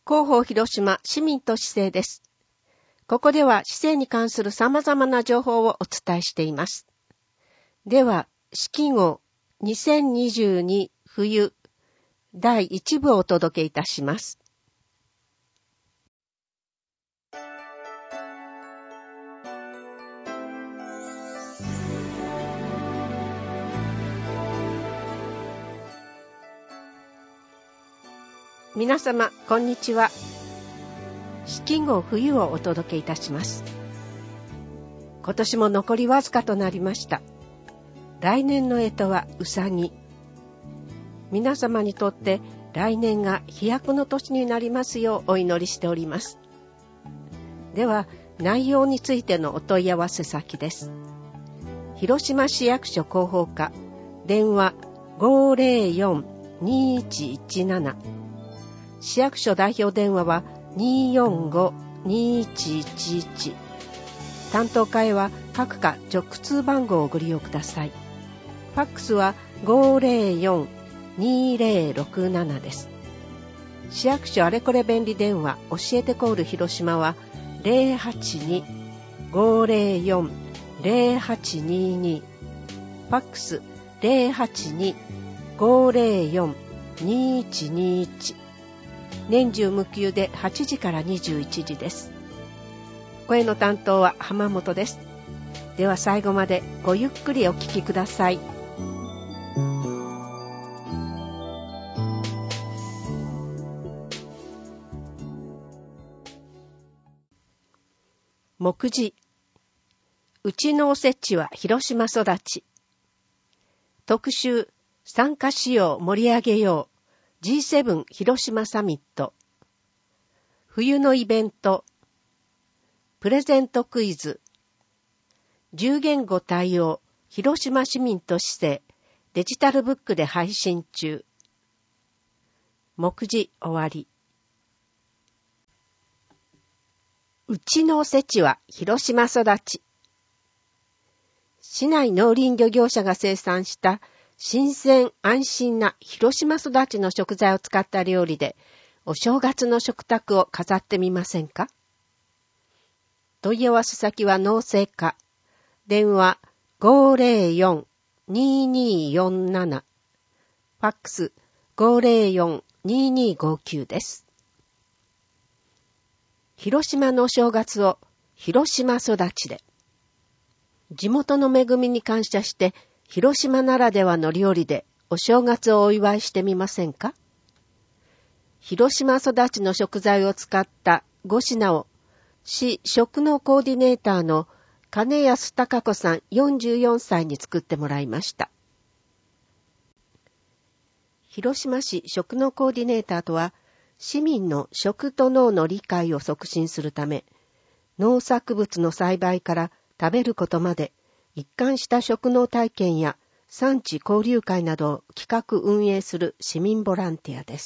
広報広島市民と市政です。ここでは市政に関する様々な情報をお伝えしています。では、四季号2022冬第1部をお届けいたします。皆様、こんにちは。四季号冬をお届けいたします。今年も残りわずかとなりました。来年の干支はうさぎ。皆様にとって来年が飛躍の年になりますようお祈りしております。では、内容についてのお問い合わせ先です。広島市役所広報課、電話 504-2117。市役所代表電話は 245-2111。担当課へは各課直通番号をご利用ください。ファックスは 504-2067 です。市役所あれこれ便利電話教えてコール広島は 082-504-0822。ファックス 082-504-2121。年中無休で8時から21時です。声の担当は浜本です。では最後までごゆっくりお聞きください。目次。うちのおせちは広島育ち。特集。参加しよう盛り上げよう。G7 広島サミット。冬のイベント。プレゼントクイズ。10言語対応。広島市民と市政。デジタルブックで配信中。目次終わり。うちのおせちは広島育ち。市内農林漁業者が生産した新鮮安心な広島育ちの食材を使った料理でお正月の食卓を飾ってみませんか？問い合わせ先は農政課。電話 504-2247。ファックス 504-2259 です。広島のお正月を広島育ちで。地元の恵みに感謝して広島ならではの料理でお正月をお祝いしてみませんか？広島育ちの食材を使った5品を市食農コーディネーターの金安貴子さん44歳に作ってもらいました。広島市食農コーディネーターとは市民の食と農の理解を促進するため農作物の栽培から食べることまで一貫した食農体験や産地交流会などを企画運営する市民ボランティアです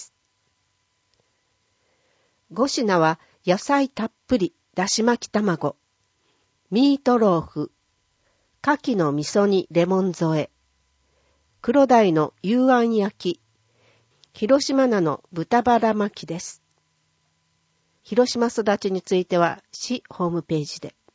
。5品は野菜たっぷりだし巻き卵、ミートローフ、牡蠣の味噌煮レモン添え、黒鯛の幽庵焼き、広島菜の豚バラ巻きです。広島育ちについては市ホームページで。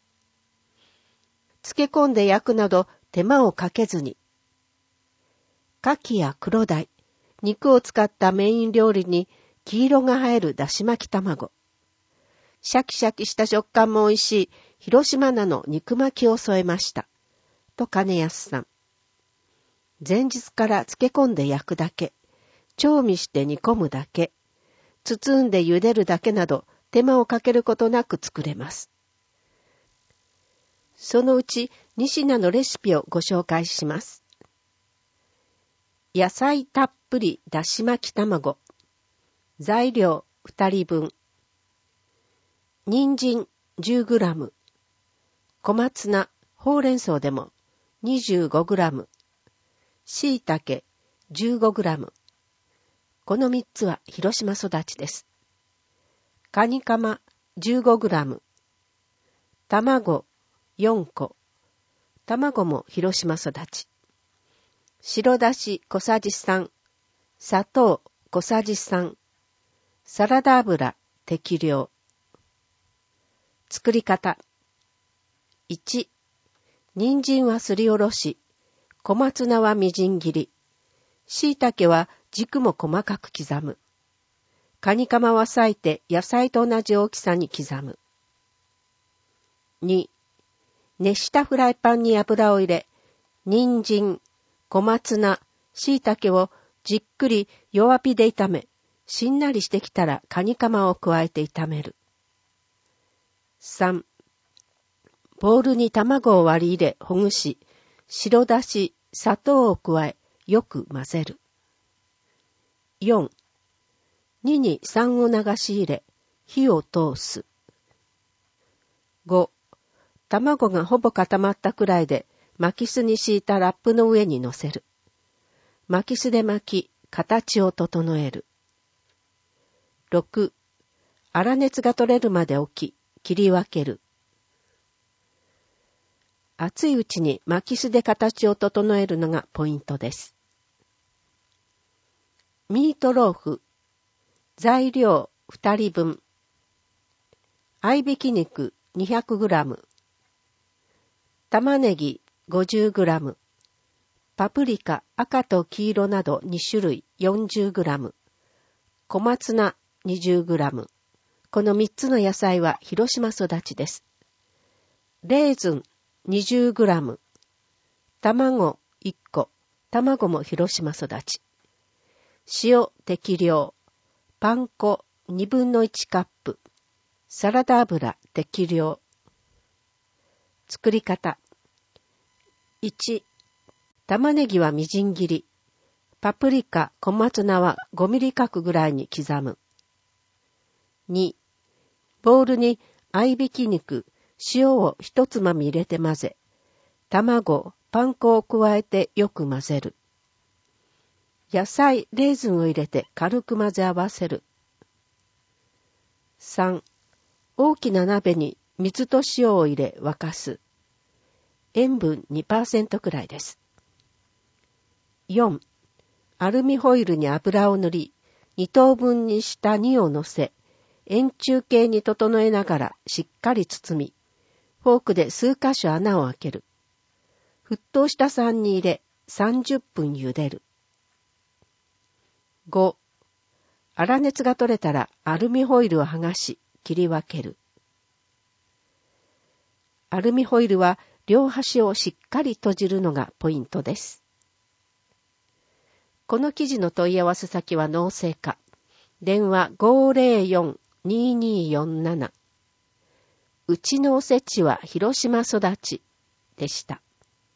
漬け込んで焼くなど手間をかけずに。牡蠣や黒鯛、肉を使ったメイン料理に黄色が映えるだし巻き卵。シャキシャキした食感も美味しい広島菜の肉巻きを添えました。と金安さん。前日から漬け込んで焼くだけ、調味して煮込むだけ、包んで茹でるだけなど手間をかけることなく作れます。そのうち2品のレシピをご紹介します。野菜たっぷりだし巻き卵。材料2人分。人参 10g。小松菜、ほうれん草でも 25g。椎茸 15g。この3つは広島育ちです。カニカマ 15g。卵4個。卵も広島育ち。白だし小さじ3。砂糖小さじ3。 サラダ油適量。作り方。1、人参はすりおろし、小松菜はみじん切り、椎茸は軸も細かく刻む。カニカマは裂いて野菜と同じ大きさに刻む。2、熱したフライパンに油を入れ、人参、小松菜、椎茸をじっくり弱火で炒め、しんなりしてきたらカニカマを加えて炒める。3、ボウルに卵を割り入れほぐし、白だし、砂糖を加え、よく混ぜる。4、2に3を流し入れ、火を通す。5、卵がほぼ固まったくらいで、巻きすに敷いたラップの上に乗せる。巻きすで巻き、形を整える。6、粗熱が取れるまで置き、切り分ける。熱いうちに巻きすで形を整えるのがポイントです。ミートローフ。材料2人分。合いびき肉 200g。玉ねぎ 50g。パプリカ赤と黄色など2種類 40g。小松菜 20g。この3つの野菜は広島育ちです。レーズン 20g。卵1個。卵も広島育ち。塩適量。パン粉1/2カップ。サラダ油適量。作り方。1、玉ねぎはみじん切り。パプリカ、小松菜は5ミリ角ぐらいに刻む。2、ボウルに合いびき肉、塩を1つまみ入れて混ぜ、卵、パン粉を加えてよく混ぜる。野菜、レーズンを入れて軽く混ぜ合わせる。3、大きな鍋に水と塩を入れ沸かす。塩分 2% くらいです。4、アルミホイルに油を塗り、2等分にした2を乗せ、円柱形に整えながらしっかり包み、フォークで数箇所穴を開ける。沸騰した3に入れ、30分茹でる。5、粗熱が取れたらアルミホイルを剥がし、切り分ける。アルミホイルは両端をしっかり閉じるのがポイントです。この記事の問い合わせ先は農政課。電話 504-2247。うちのおせちは広島育ちでした。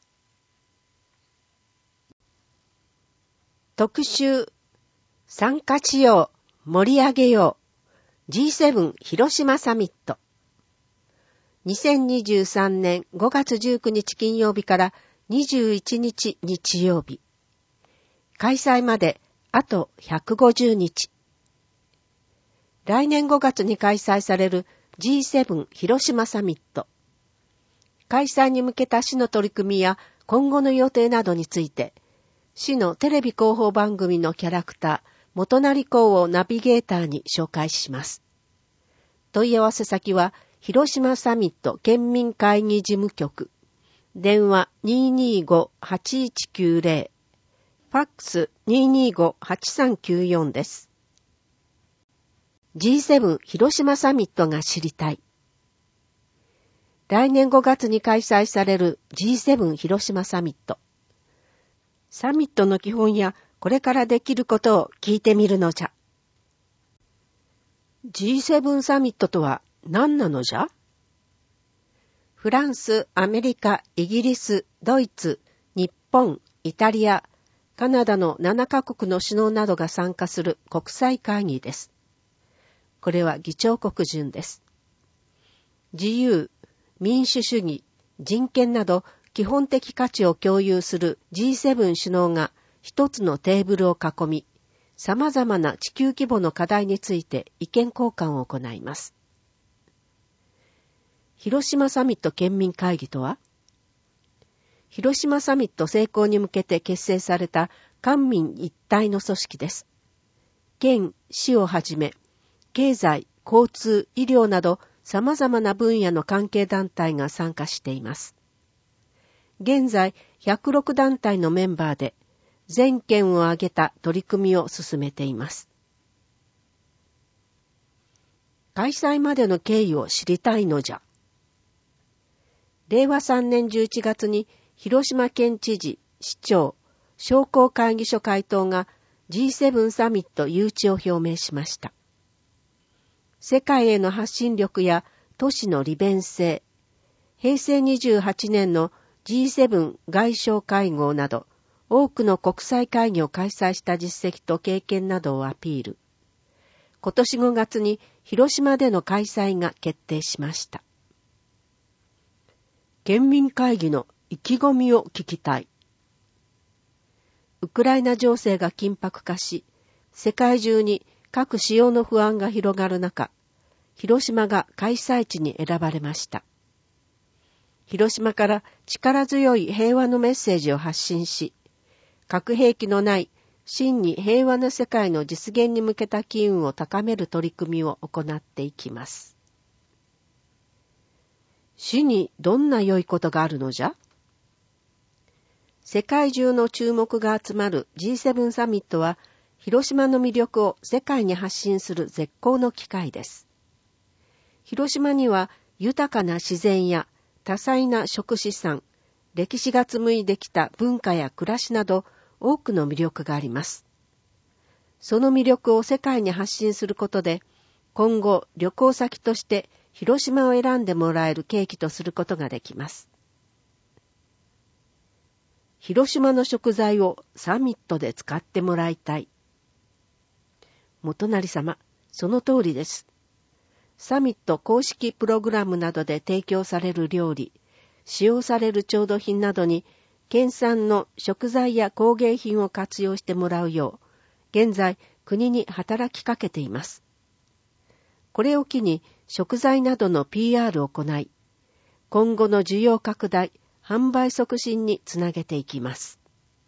特集。参加しよう、盛り上げよう。G7 広島サミット。2023年5月19日金曜日から21日日曜日。開催まであと150日。来年5月に開催される G7 広島サミット。開催に向けた市の取り組みや今後の予定などについて、市のテレビ広報番組のキャラクター、元成公をナビゲーターに紹介します。問い合わせ先は、広島サミット県民会議事務局。電話 225-8190。ファックス 225-8394 です。G7 広島サミットが知りたい。来年5月に開催される G7 広島サミット。サミットの基本やこれからできることを聞いてみるのじゃ。G7 サミットとは何なのじゃ？フランス、アメリカ、イギリス、ドイツ、日本、イタリア、カナダの7カ国の首脳などが参加する国際会議です。これは議長国順です。自由、民主主義、人権など基本的価値を共有する G7 首脳が一つのテーブルを囲み、様々な地球規模の課題について意見交換を行います。広島サミット県民会議とは、広島サミット成功に向けて結成された官民一体の組織です。県、市をはじめ、 経済、交通、医療など様々な分野の関係団体が参加しています。現在、106団体のメンバーで、全県を挙げた取り組みを進めています。開催までの経緯を知りたいのじゃ。令和3年11月に広島県知事、市長、商工会議所会頭が G7 サミット誘致を表明しました。世界への発信力や都市の利便性、平成28年の G7 外相会合など、多くの国際会議を開催した実績と経験などをアピール。今年5月に広島での開催が決定しました。県民会議の意気込みを聞きたい。ウクライナ情勢が緊迫化し、世界中に核使用の不安が広がる中、広島が開催地に選ばれました。広島から力強い平和のメッセージを発信し、核兵器のない真に平和な世界の実現に向けた機運を高める取り組みを行っていきます。死にどんな良いことがあるのじゃ？世界中の注目が集まる G7 サミットは、広島の魅力を世界に発信する絶好の機会です。広島には豊かな自然や多彩な食資産、歴史が紡いできた文化や暮らしなど多くの魅力があります。その魅力を世界に発信することで、今後旅行先として広島を選んでもらえる契機とすることができます。広島の食材をサミットで使ってもらいたい。元成様、その通りです。サミット公式プログラムなどで提供される料理、使用される調度品などに、県産の食材や工芸品を活用してもらうよう、現在国に働きかけています。これを機に食材などの PR を行い、今後の需要拡大、販売促進につなげていきます。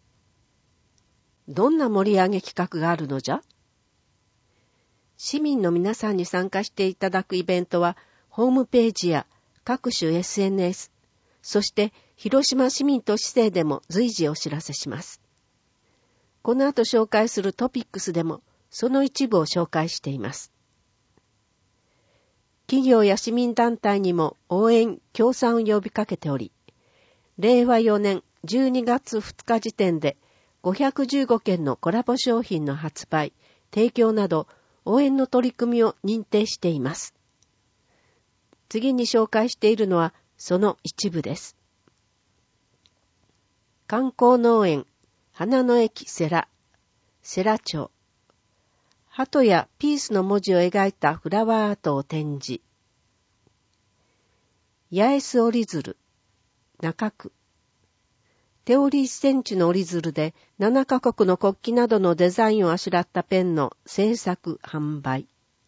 どんな盛り上げ企画があるのじゃ？市民の皆さんに参加していただくイベントは、ホームページや各種 SNS、そして広島市民と市政でも随時お知らせします。この後紹介するトピックスでも、その一部を紹介しています。企業や市民団体にも応援・協賛を呼びかけており、令和4年12月2日時点で515件のコラボ商品の発売、提供など応援の取り組みを認定しています。次に紹介しているのはその一部です。観光農園、花の駅世羅町。鳩やピースの文字を描いたフラワーアートを展示。八重洲折り鶴、中区。手織り1センチの折り鶴で7カ国の国旗などのデザインをあしらったペンの製作販売。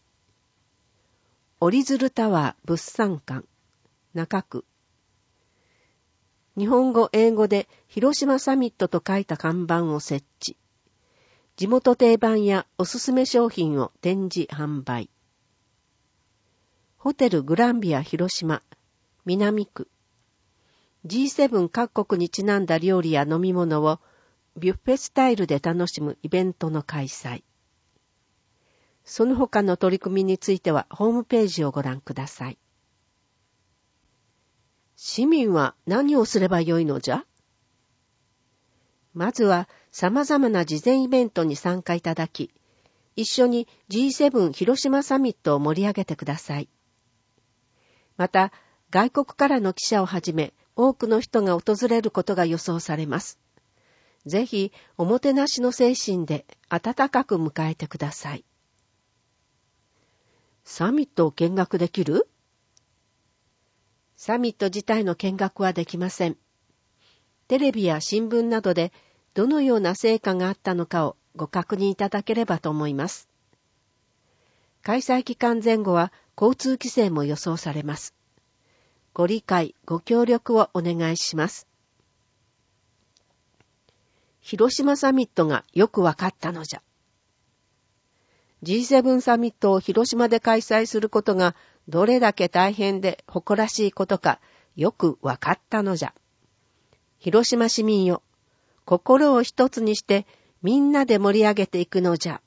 折り鶴タワー物産館、中区。日本語、英語で広島サミットと書いた看板を設置。地元定番やおすすめ商品を展示販売。ホテルグランビア広島、南区。G7 各国にちなんだ料理や飲み物をビュッフェスタイルで楽しむイベントの開催。その他の取り組みについてはホームページをご覧ください。市民は何をすればよいのじゃ？まずは様々な事前イベントに参加いただき、一緒に G7 広島サミットを盛り上げてください。また、外国からの記者をはじめ、多くの人が訪れることが予想されます。ぜひ、おもてなしの精神で温かく迎えてください。サミットを見学できる？サミット自体の見学はできません。テレビや新聞などでどのような成果があったのかをご確認いただければと思います。開催期間前後は交通規制も予想されます。ご理解、ご協力をお願いします。広島サミットがよくわかったのじゃ。 G7 サミットを広島で開催することがどれだけ大変で誇らしいことかよくわかったのじゃ。広島市民よ、心を一つにしてみんなで盛り上げていくのじゃ。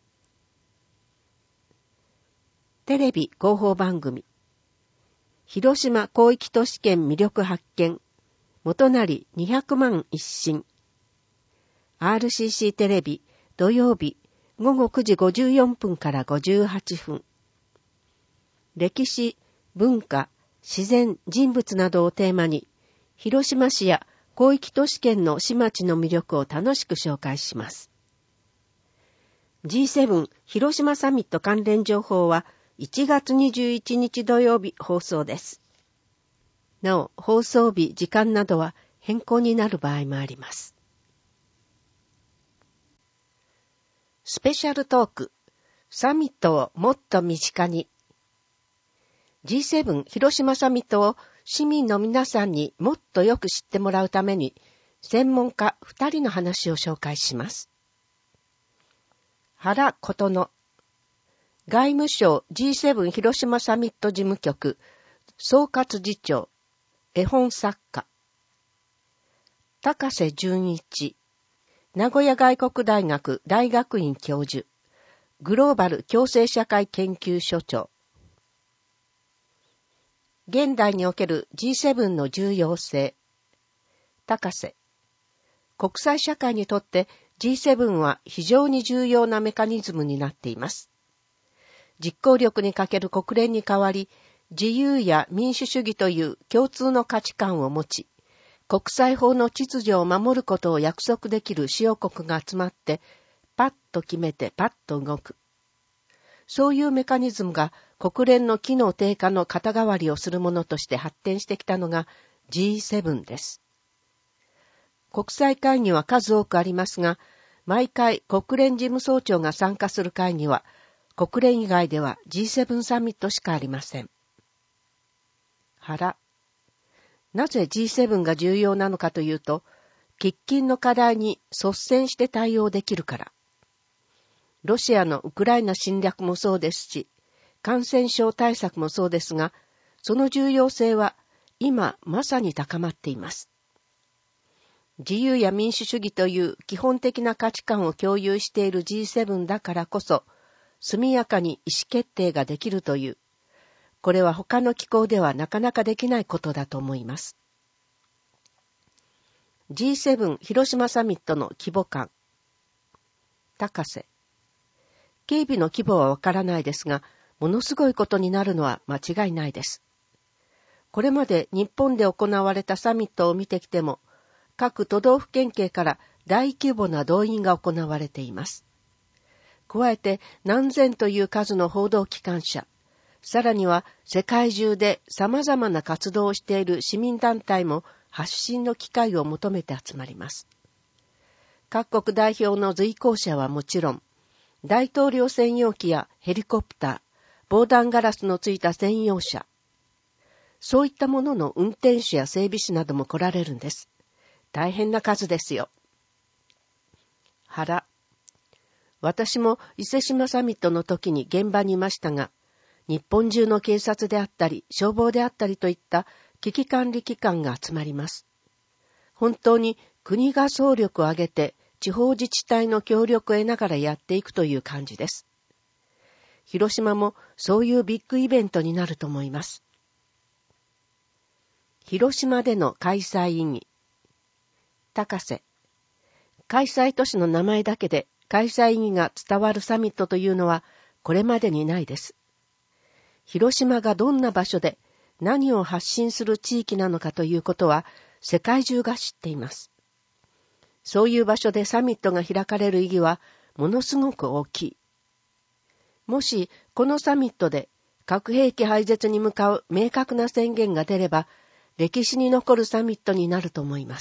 テレビ広報番組。広島広域都市圏魅力発見。元成200万一新。RCC テレビ土曜日午後9時54分から58分。歴史、文化、自然、人物などをテーマに、広島市や広域都市圏の市町の魅力を楽しく紹介します。G7 広島サミット関連情報は1月21日土曜日放送です。なお、放送日、時間などは変更になる場合もあります。スペシャルトーク、サミットをもっと身近に。G7 広島サミットを市民の皆さんにもっとよく知ってもらうために、専門家2人の話を紹介します。原琴乃、外務省 G7 広島サミット事務局総括次長、絵本作家。高瀬淳一、名古屋外国大学大学院教授、グローバル共生社会研究所長。現代における G7 の重要性。高瀬、国際社会にとって G7 は非常に重要なメカニズムになっています。実行力に欠ける国連に代わり、自由や民主主義という共通の価値観を持ち、国際法の秩序を守ることを約束できる主要国が集まって、パッと決めてパッと動く。そういうメカニズムが国連の機能低下の肩代わりをするものとして発展してきたのが G7 です。国際会議は数多くありますが、毎回国連事務総長が参加する会議は、国連以外では G7 サミットしかありません。原。なぜ G7 が重要なのかというと、喫緊の課題に率先して対応できるから。ロシアのウクライナ侵略もそうですし、感染症対策もそうですが、その重要性は今まさに高まっています。自由や民主主義という基本的な価値観を共有している G7 だからこそ、速やかに意思決定ができるという、これは他の機構ではなかなかできないことだと思います。G7 広島サミットの規模感。高瀬。警備の規模はわからないですが、ものすごいことになるのは間違いないです。これまで日本で行われたサミットを見てきても、各都道府県警から大規模な動員が行われています。加えて何千という数の報道機関車、さらには世界中で様々な活動をしている市民団体も発信の機会を求めて集まります。各国代表の随行者はもちろん、大統領専用機やヘリコプター、防弾ガラスのついた専用車、そういったものの運転手や整備士なども来られるんです。大変な数ですよ。原。私も伊勢志摩サミットの時に現場にいましたが、日本中の警察であったり、消防であったりといった危機管理機関が集まります。本当に国が総力を挙げて地方自治体の協力を得ながらやっていくという感じです。広島もそういうビッグイベントになると思います。広島での開催意義。高瀬。開催都市の名前だけで開催意義が伝わるサミットというのはこれまでにないです。広島がどんな場所で何を発信する地域なのかということは世界中が知っています。そういう場所でサミットが開かれる意義はものすごく大きい。もしこのサミットで核兵器廃絶に向かう明確な宣言が出れば歴史に残るサミットになると思います。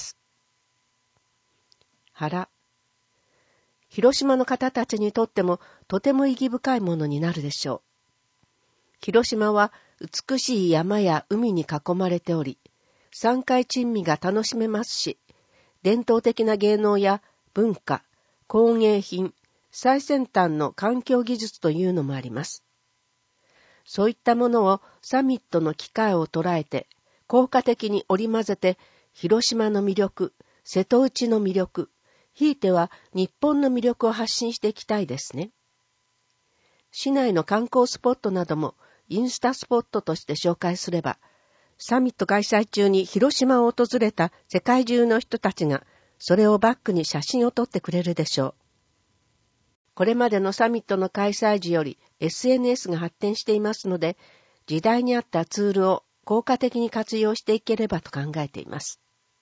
原。広島の方たちにとってもとても意義深いものになるでしょう。広島は美しい山や海に囲まれており、山海珍味が楽しめますし、伝統的な芸能や文化、工芸品、 最先端の環境技術というのもあります。そういったものをサミットの機会を捉えて、効果的に織り交ぜて、広島の魅力、瀬戸内の魅力、ひいては日本の魅力を発信していきたいですね。市内の観光スポットなどもインスタスポットとして紹介すれば、サミット開催中に広島を訪れた世界中の人たちが、それをバックに写真を撮ってくれるでしょう。これまでのサミットの開催時より SNS が発展していますので、時代に合ったツールを効果的に活用していければと考えています。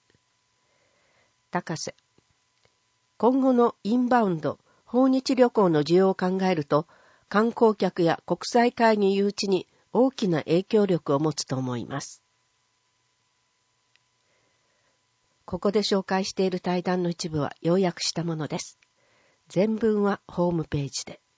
高瀬。今後のインバウンド、訪日旅行の需要を考えると、観光客や国際会議誘致に大きな影響力を持つと思います。ここで紹介している対談の一部は要約したものです。全文はホームページで。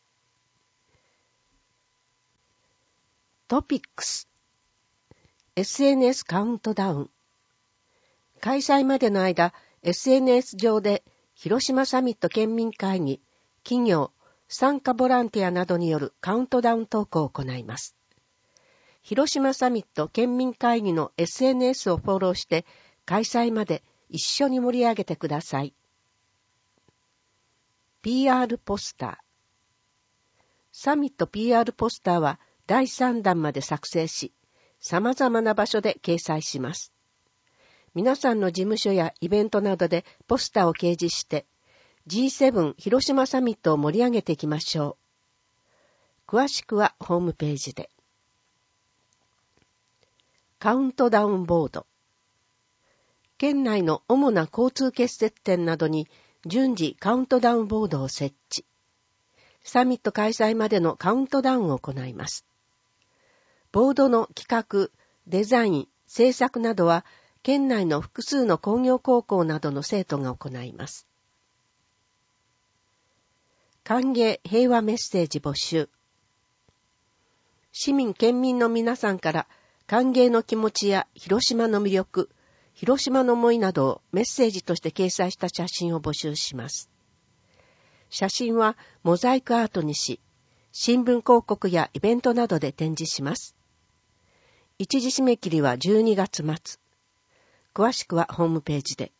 トピックス SNS カウントダウン。開催までの間、SNS 上で広島サミット県民会議、企業、参加ボランティアなどによるカウントダウン投稿を行います。広島サミット県民会議の SNS をフォローして開催まで一緒に盛り上げてください。PR ポスター。サミット PR ポスターは第3弾まで作成し、様々な場所で掲載します。皆さんの事務所やイベントなどでポスターを掲示して、G7 広島サミットを盛り上げていきましょう。詳しくはホームページで。カウントダウンボード。県内の主な交通結節点などに順次カウントダウンボードを設置。サミット開催までのカウントダウンを行います。ボードの企画、デザイン、制作などは県内の複数の工業高校などの生徒が行います。歓迎平和メッセージ募集。市民県民の皆さんから歓迎の気持ちや広島の魅力、広島の思いなどをメッセージとして掲載した写真を募集します。写真はモザイクアートにし、新聞広告やイベントなどで展示します。一時締め切りは12月末。詳しくはホームページで。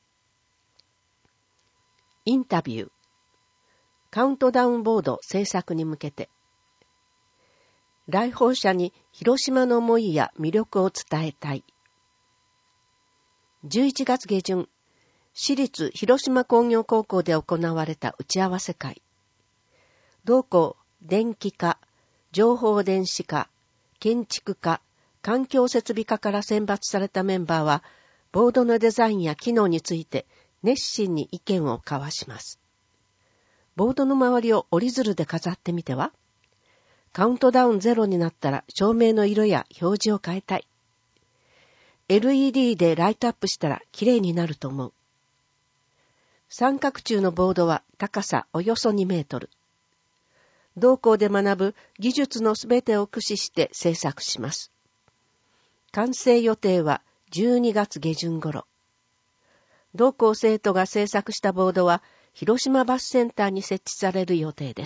インタビュー。カウントダウンボード制作に向けて。来訪者に広島の思いや魅力を伝えたい。11月下旬、市立広島工業高校で行われた打ち合わせ会。同校、電気科、情報電子科、建築科、環境設備科から選抜されたメンバーは、ボードのデザインや機能について熱心に意見を交わします。ボードの周りを折り鶴で飾ってみては？カウントダウン0になったら照明の色や表示を変えたい。LED でライトアップしたら綺麗になると思う。三角柱のボードは高さおよそ2メートル。同校で学ぶ技術のすべてを駆使して制作します。完成予定は12月下旬頃。同校生徒が制作したボードは広島バスセンターに設置される予定です。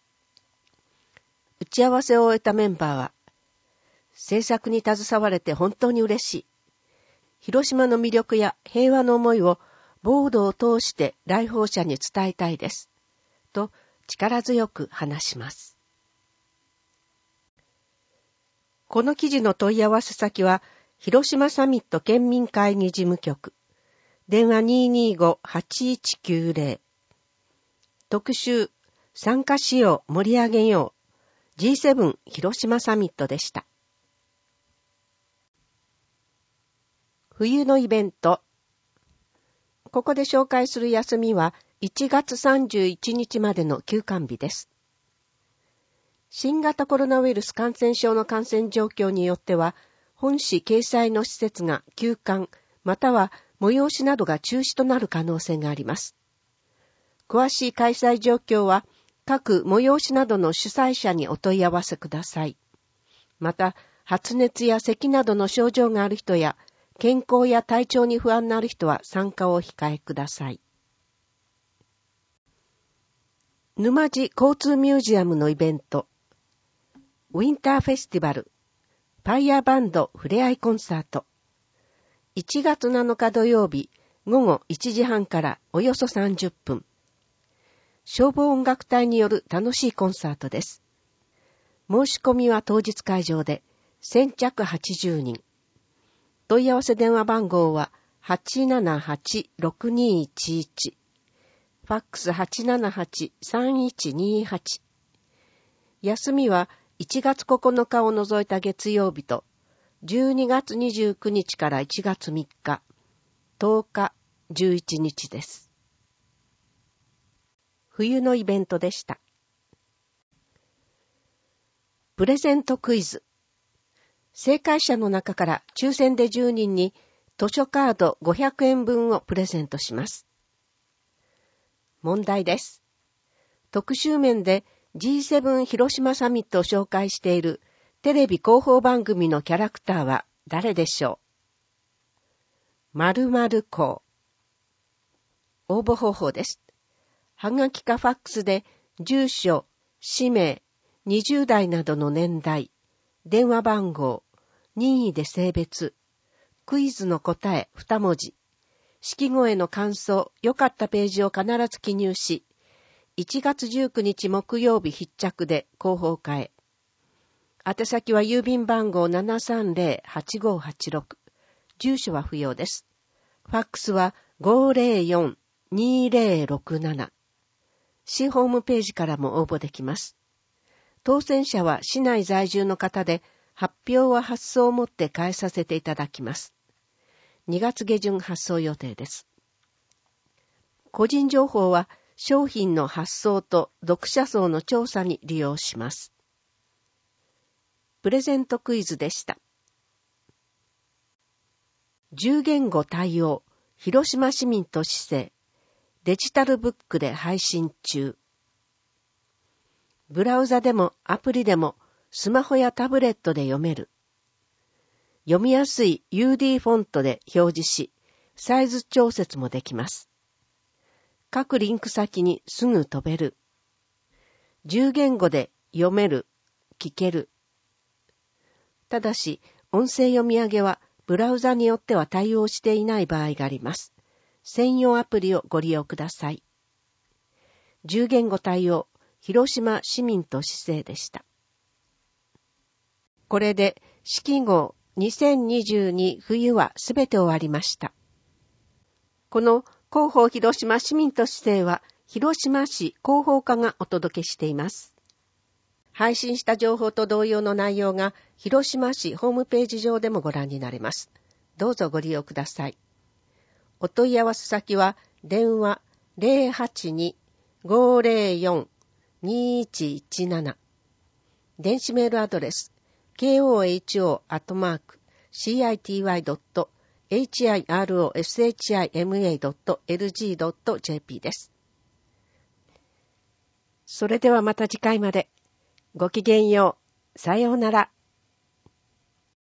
打ち合わせを終えたメンバーは、制作に携われて本当に嬉しい。広島の魅力や平和の思いをボードを通して来訪者に伝えたいです。と力強く話します。この記事の問い合わせ先は、広島サミット県民会議事務局。電話 225-8190。特集、参加しよう、盛り上げよう。G7 広島サミットでした。冬のイベント。ここで紹介する休みは1月31日までの休館日です。新型コロナウイルス感染症の感染状況によっては、本市掲載の施設が休館、または催しなどが中止となる可能性があります。詳しい開催状況は、各催しなどの主催者にお問い合わせください。また、発熱や咳などの症状がある人や、健康や体調に不安のある人は参加をお控えください。 沼地交通ミュージアムのイベント、ウィンターフェスティバル、ファイヤーバンドふれあいコンサート。1月7日土曜日午後1時半からおよそ30分。消防音楽隊による楽しいコンサートです。申し込みは当日会場で先着80人。問い合わせ電話番号は 878-6211。ファックス 878-3128。休みは1月9日を除いた月曜日と、12月29日から1月3日、10日、11日です。冬のイベントでした。プレゼントクイズ。正解者の中から抽選で10人に図書カード500円分をプレゼントします。問題です。特集面で G7 広島サミットを紹介しているテレビ広報番組のキャラクターは誰でしょう。〇〇校。応募方法です。はがきかファックスで住所、氏名、20代などの年代、電話番号、任意で性別、クイズの答え2文字、式後への感想、良かったページを必ず記入し、1月19日木曜日必着で広報課へ。宛先は郵便番号 730-8586。住所は不要です。ファックスは 504-2067。市ホームページからも応募できます。当選者は市内在住の方で、発表は発送をもって返させていただきます。2月下旬発送予定です。個人情報は商品の発送と読者層の調査に利用します。プレゼントクイズでした。10言語対応、広島市民と市政、デジタルブックで配信中。ブラウザでもアプリでもスマホやタブレットで読める。読みやすい UD フォントで表示し、サイズ調節もできます。各リンク先にすぐ飛べる。10言語で読める、聞ける。ただし、音声読み上げはブラウザによっては対応していない場合があります。専用アプリをご利用ください。10言語対応、広島市民と市政でした。これで式号2022冬はすべて終わりました。この広報広島市民と市政は広島市広報課がお届けしています。配信した情報と同様の内容が広島市ホームページ上でもご覧になれます。どうぞご利用ください。お問い合わせ先は電話 082-504-2117 電子メールアドレスkoho@city.hiroshima.lg.jp です。それではまた次回まで。ごきげんよう。さようなら。